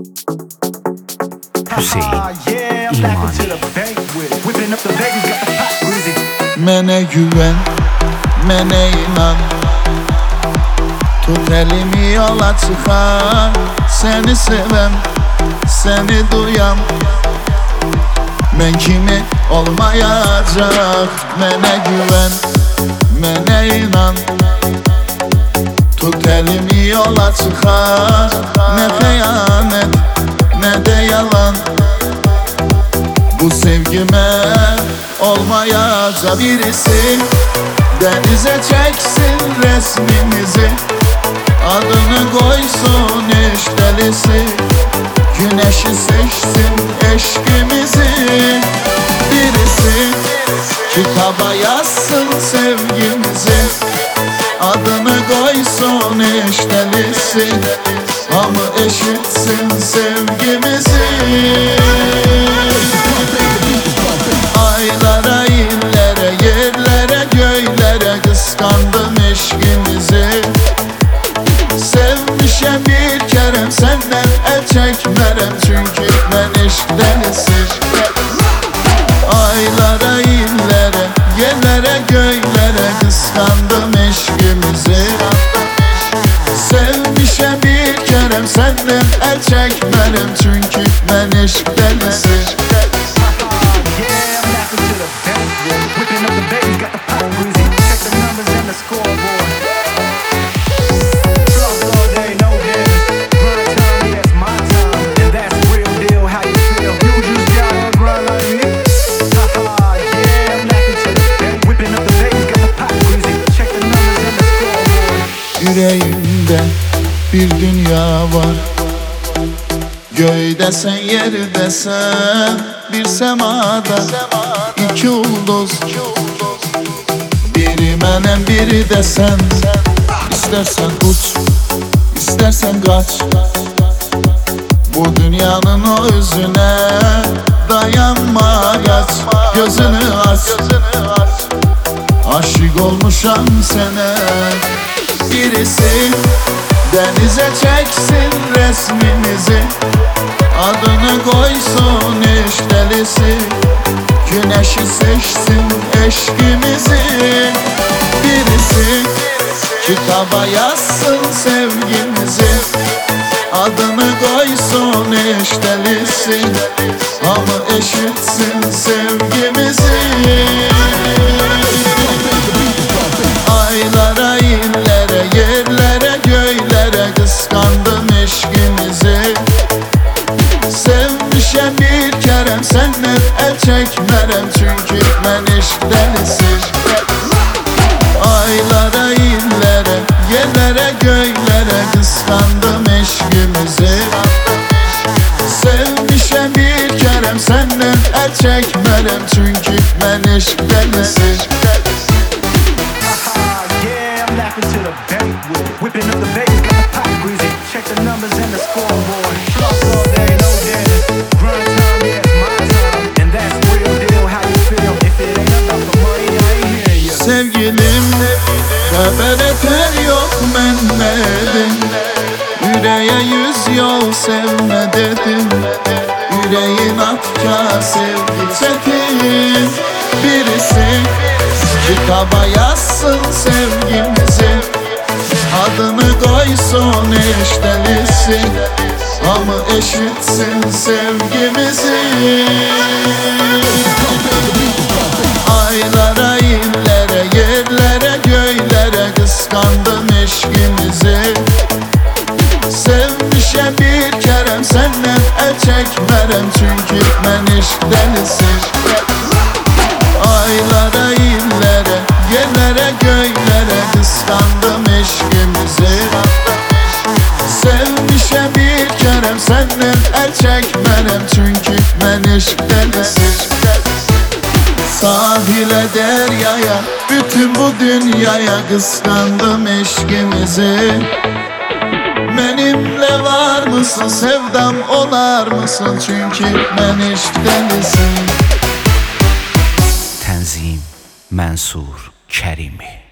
Hüseyin İmani. Mene güven, mene inan. Tut elimi yola çıkar. Seni sevem, seni duyam. Ben kimi olmayacak. Mene güven, mene inan. Tut elimi yola çıkar. Ne hıyanet, ne de yalan. Bu sevgime olmayacak. Birisi denize çeksin resmimizi, adını koysun iştelisi, güneşi seçsin eşkimizi. Birisi kitaba yazsın sevgimizi, adını koysun iştelisi, ama eşitsin sevgimizi. Aylara, illere, yerlere, göylere kıskandım eşkimizi. Sevmişem bir kerem, senden el çekmerem, çünkü ben eşk delisi. Aylara, illere, yerlere, göylere kıskandım eşkimizi. Sevmişem bir kerem, senden el çekmerem, çünkü ben eşk delisi. Yüreğimde bir dünya var. Göğü desen, yeri desen, bir semada iki ulduz. Biri menem, biri desen. İstersen uç, istersen kaç. Bu dünyanın o özüne dayanma, kaç. Gözünü aç, aşık olmuşam sana. Birisi denize çeksin resmimizi, adını koysun iştelisi, güneşi seçsin eşkimizi. Birisi kitaba yazsın sevgimizi, adını koysun iştelisi, ama eşitsin sevgimizi. Aylara, illere, yerlere, göylere kıskandım eşkimizi. Sevmişem bir kerem, senden el çekmerem, çünkü ben eşk delisi. Aylara, illere, yerlere, göylere kıskandım eşkimizi. Sevmişem bir kerem, senden el çekmerem, çünkü ben eşk delisi. Whipping up the bass, got the pot greasy. Check the numbers and the scoreboard. Floss all day, no dance. Grind time, yeah, it's my time. And that's real deal, how you feel. If it ain't about the money, I ain't hear you. Sevgilim, haber eter yok men dedim. Yüreğe yüz yol sevme dedim. Yüreğin afkar sevgi çetin. Birisi kitaba yazsın sevgimizi, adını koysun iştelisi, ama eşitsin sevgimizi. Aylara, illere, yerlere, göylere kıskandım eşkimizi. Sevmişem bir kerem, senden el çekmerem, çünkü ben eşk delisi. Aylara, illere, yerlere, göylere kıskandım eşkimizi. Sevmişem bir kerem, senden el çekmerem, çünkü ben eşk delisi. Sahile, deryaya, bütün bu dünyaya kıskandım eşkimizi. Benimle var mısın, sevdam olar mısın, çünkü ben eşk delisi. Tənzim Mənsur Kərimi.